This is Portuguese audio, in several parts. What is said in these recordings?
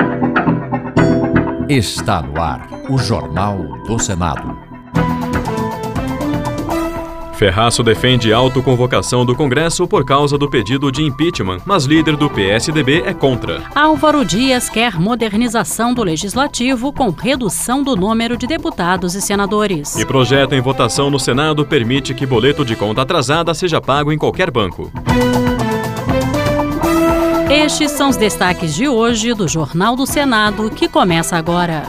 Está no ar o Jornal do Senado. Ferraço defende autoconvocação do Congresso por causa do pedido de impeachment, mas líder do PSDB é contra. Álvaro Dias quer modernização do Legislativo com redução do número de deputados e senadores. E projeto em votação no Senado permite que boleto de conta atrasada seja pago em qualquer banco. Estes são os destaques de hoje do Jornal do Senado, que começa agora.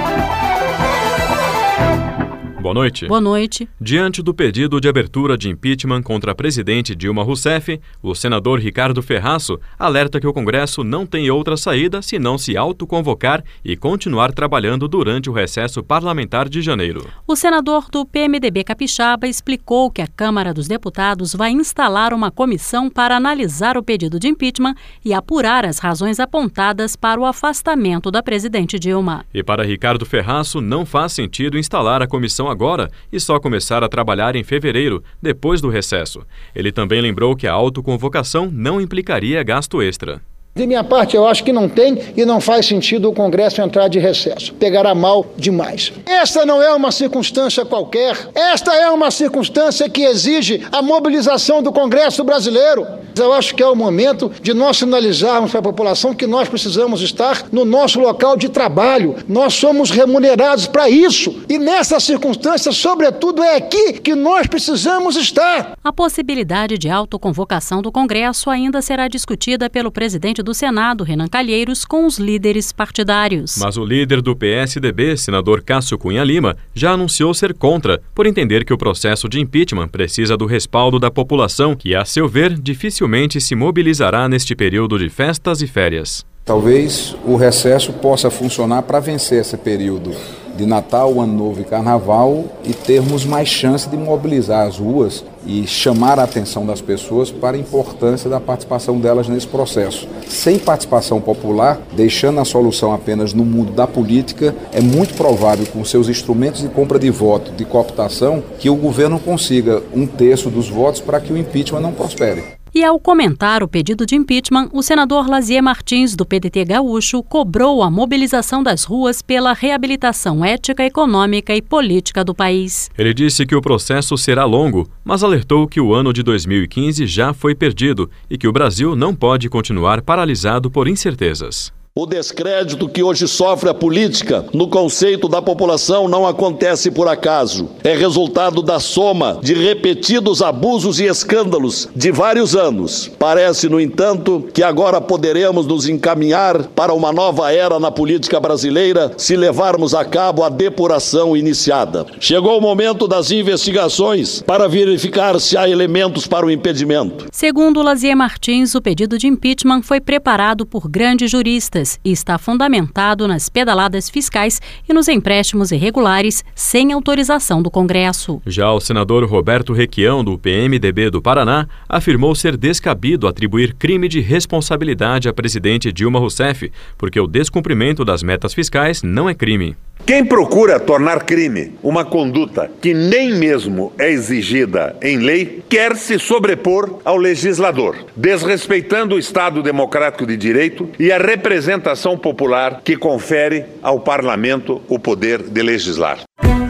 Boa noite. Boa noite. Diante do pedido de abertura de impeachment contra a presidente Dilma Rousseff, o senador Ricardo Ferraço alerta que o Congresso não tem outra saída senão se autoconvocar e continuar trabalhando durante o recesso parlamentar de janeiro. O senador do PMDB capixaba explicou que a Câmara dos Deputados vai instalar uma comissão para analisar o pedido de impeachment e apurar as razões apontadas para o afastamento da presidente Dilma. E para Ricardo Ferraço, não faz sentido instalar a comissão agora e só começar a trabalhar em fevereiro, depois do recesso. Ele também lembrou que a autoconvocação não implicaria gasto extra. De minha parte, eu acho que não tem e não faz sentido o Congresso entrar de recesso. Pegará mal demais. Esta não é uma circunstância qualquer. Esta é uma circunstância que exige a mobilização do Congresso brasileiro. Eu acho que é o momento de nós sinalizarmos para a população que nós precisamos estar no nosso local de trabalho. Nós somos remunerados para isso. E nessa circunstância, sobretudo, é aqui que nós precisamos estar. A possibilidade de autoconvocação do Congresso ainda será discutida pelo presidente do Senado, Renan Calheiros, com os líderes partidários. Mas o líder do PSDB, senador Cássio Cunha Lima, já anunciou ser contra, por entender que o processo de impeachment precisa do respaldo da população, que, a seu ver, dificilmente se mobilizará neste período de festas e férias. Talvez o recesso possa funcionar para vencer esse período de Natal, Ano Novo e Carnaval e termos mais chance de mobilizar as ruas e chamar a atenção das pessoas para a importância da participação delas nesse processo. Sem participação popular, deixando a solução apenas no mundo da política, é muito provável, com seus instrumentos de compra de voto, de cooptação, que o governo consiga 1/3 dos votos para que o impeachment não prospere. E ao comentar o pedido de impeachment, o senador Lazier Martins, do PDT gaúcho, cobrou a mobilização das ruas pela reabilitação ética, econômica e política do país. Ele disse que o processo será longo, mas alertou que o ano de 2015 já foi perdido e que o Brasil não pode continuar paralisado por incertezas. O descrédito que hoje sofre a política no conceito da população não acontece por acaso. É resultado da soma de repetidos abusos e escândalos de vários anos. Parece, no entanto, que agora poderemos nos encaminhar para uma nova era na política brasileira se levarmos a cabo a depuração iniciada. Chegou o momento das investigações para verificar se há elementos para o impedimento. Segundo Lazier Martins, o pedido de impeachment foi preparado por grandes juristas e está fundamentado nas pedaladas fiscais e nos empréstimos irregulares sem autorização do Congresso. Já o senador Roberto Requião, do PMDB do Paraná, afirmou ser descabido atribuir crime de responsabilidade à presidente Dilma Rousseff, porque o descumprimento das metas fiscais não é crime. Quem procura tornar crime uma conduta que nem mesmo é exigida em lei, quer se sobrepor ao legislador, desrespeitando o Estado democrático de direito e a representação popular que confere ao parlamento o poder de legislar.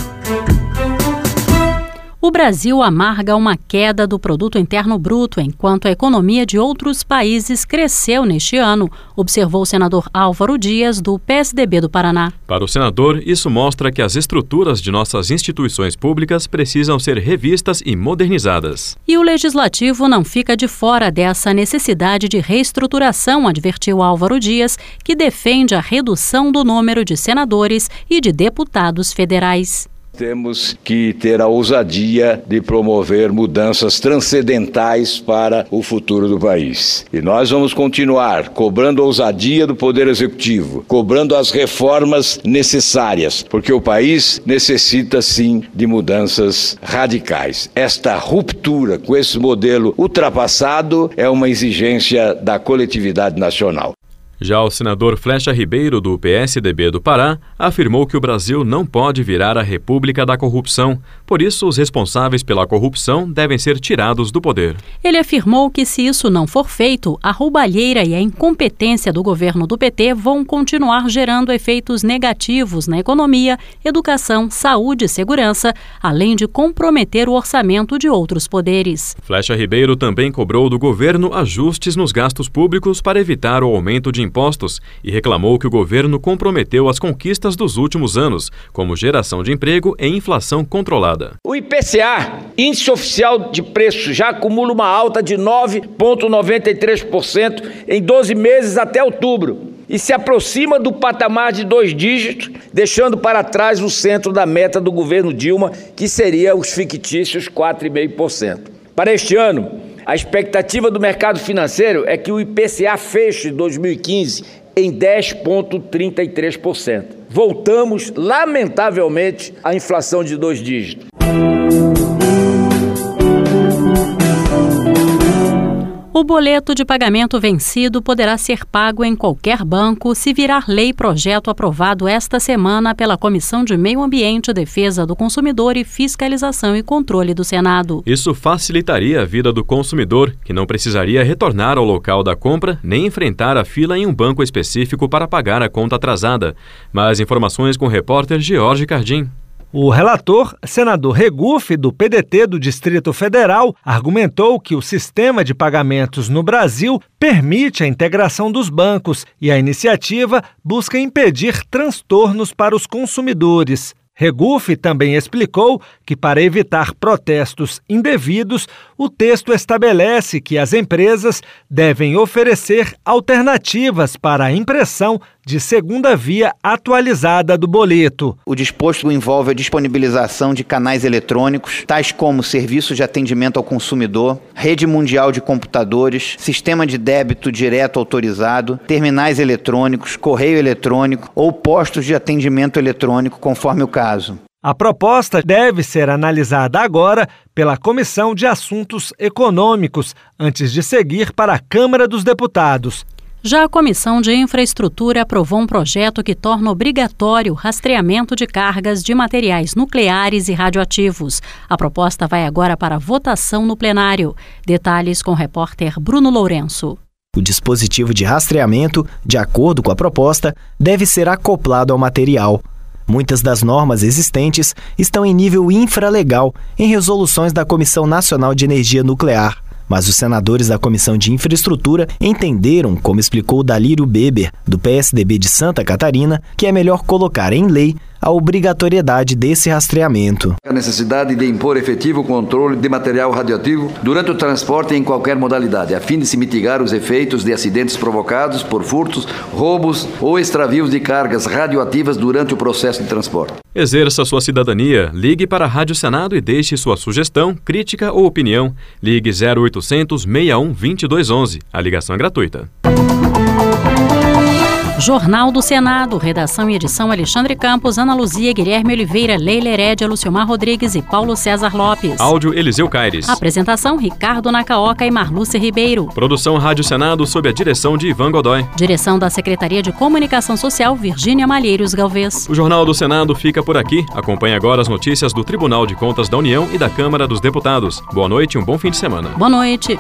O Brasil amarga uma queda do Produto Interno Bruto, enquanto a economia de outros países cresceu neste ano, observou o senador Álvaro Dias, do PSDB do Paraná. Para o senador, isso mostra que as estruturas de nossas instituições públicas precisam ser revistas e modernizadas. E o Legislativo não fica de fora dessa necessidade de reestruturação, advertiu Álvaro Dias, que defende a redução do número de senadores e de deputados federais. Temos que ter a ousadia de promover mudanças transcendentais para o futuro do país. E nós vamos continuar cobrando a ousadia do Poder Executivo, cobrando as reformas necessárias, porque o país necessita sim de mudanças radicais. Esta ruptura com esse modelo ultrapassado é uma exigência da coletividade nacional. Já o senador Flecha Ribeiro, do PSDB do Pará, afirmou que o Brasil não pode virar a república da corrupção. Por isso, os responsáveis pela corrupção devem ser tirados do poder. Ele afirmou que, se isso não for feito, a roubalheira e a incompetência do governo do PT vão continuar gerando efeitos negativos na economia, educação, saúde e segurança, além de comprometer o orçamento de outros poderes. Flecha Ribeiro também cobrou do governo ajustes nos gastos públicos para evitar o aumento de impostos e reclamou que o governo comprometeu as conquistas dos últimos anos, como geração de emprego e inflação controlada. O IPCA, Índice Oficial de Preços, já acumula uma alta de 9,93% em 12 meses até outubro e se aproxima do patamar de 2 dígitos, deixando para trás o centro da meta do governo Dilma, que seria os fictícios 4,5%. Para este ano, a expectativa do mercado financeiro é que o IPCA feche 2015 em 10,33%. Voltamos, lamentavelmente, à inflação de 2 dígitos. O boleto de pagamento vencido poderá ser pago em qualquer banco se virar lei-projeto aprovado esta semana pela Comissão de Meio Ambiente, Defesa do Consumidor e Fiscalização e Controle do Senado. Isso facilitaria a vida do consumidor, que não precisaria retornar ao local da compra nem enfrentar a fila em um banco específico para pagar a conta atrasada. Mais informações com o repórter George Cardim. O relator, senador Regufe, do PDT do Distrito Federal, argumentou que o sistema de pagamentos no Brasil permite a integração dos bancos e a iniciativa busca impedir transtornos para os consumidores. Regufe também explicou que, para evitar protestos indevidos, o texto estabelece que as empresas devem oferecer alternativas para a impressão de segunda via atualizada do boleto. O disposto envolve a disponibilização de canais eletrônicos, tais como serviços de atendimento ao consumidor, rede mundial de computadores, sistema de débito direto autorizado, terminais eletrônicos, correio eletrônico ou postos de atendimento eletrônico, conforme o caso. A proposta deve ser analisada agora pela Comissão de Assuntos Econômicos, antes de seguir para a Câmara dos Deputados. Já a Comissão de Infraestrutura aprovou um projeto que torna obrigatório o rastreamento de cargas de materiais nucleares e radioativos. A proposta vai agora para votação no plenário. Detalhes com o repórter Bruno Lourenço. O dispositivo de rastreamento, de acordo com a proposta, deve ser acoplado ao material. Muitas das normas existentes estão em nível infralegal em resoluções da Comissão Nacional de Energia Nuclear. Mas os senadores da Comissão de Infraestrutura entenderam, como explicou Dalírio Beber, do PSDB de Santa Catarina, que é melhor colocar em lei a obrigatoriedade desse rastreamento. A necessidade de impor efetivo controle de material radioativo durante o transporte em qualquer modalidade, a fim de se mitigar os efeitos de acidentes provocados por furtos, roubos ou extravios de cargas radioativas durante o processo de transporte. Exerça sua cidadania. Ligue para a Rádio Senado e deixe sua sugestão, crítica ou opinião. Ligue 0800 61 2211. A ligação é gratuita. Jornal do Senado, redação e edição Alexandre Campos, Ana Luzia, Guilherme Oliveira, Leila Herédia, Luciomar Rodrigues e Paulo César Lopes. Áudio Eliseu Caires. Apresentação Ricardo Nacaoca e Marlúcia Ribeiro. Produção Rádio Senado sob a direção de Ivan Godoy. Direção da Secretaria de Comunicação Social, Virgínia Malheiros Galvez. O Jornal do Senado fica por aqui. Acompanhe agora as notícias do Tribunal de Contas da União e da Câmara dos Deputados. Boa noite e um bom fim de semana. Boa noite.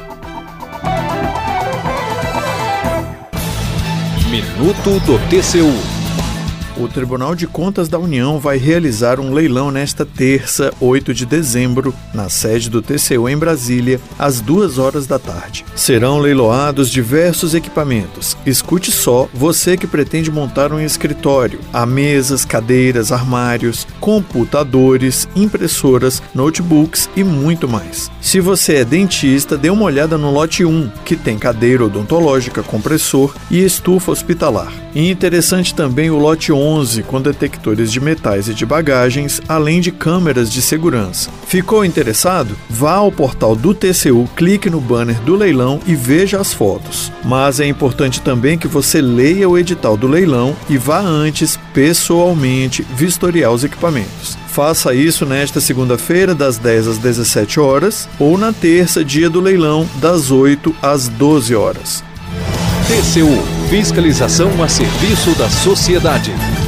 Minuto do TCU. O Tribunal de Contas da União vai realizar um leilão nesta terça, 8 de dezembro, na sede do TCU em Brasília, às 2h da tarde. Serão leiloados diversos equipamentos. Escute só, você que pretende montar um escritório. Há mesas, cadeiras, armários, computadores, impressoras, notebooks e muito mais. Se você é dentista, dê uma olhada no lote 1, que tem cadeira odontológica, compressor e estufa hospitalar. E interessante também o lote 11, com detectores de metais e de bagagens, além de câmeras de segurança. Ficou interessado? Vá ao portal do TCU, clique no banner do leilão e veja as fotos. Mas é importante também que você leia o edital do leilão e vá antes, pessoalmente, vistoriar os equipamentos. Faça isso nesta segunda-feira, das 10 às 17 horas, ou na terça, dia do leilão, das 8 às 12 horas. TCU Fiscalização a serviço da sociedade.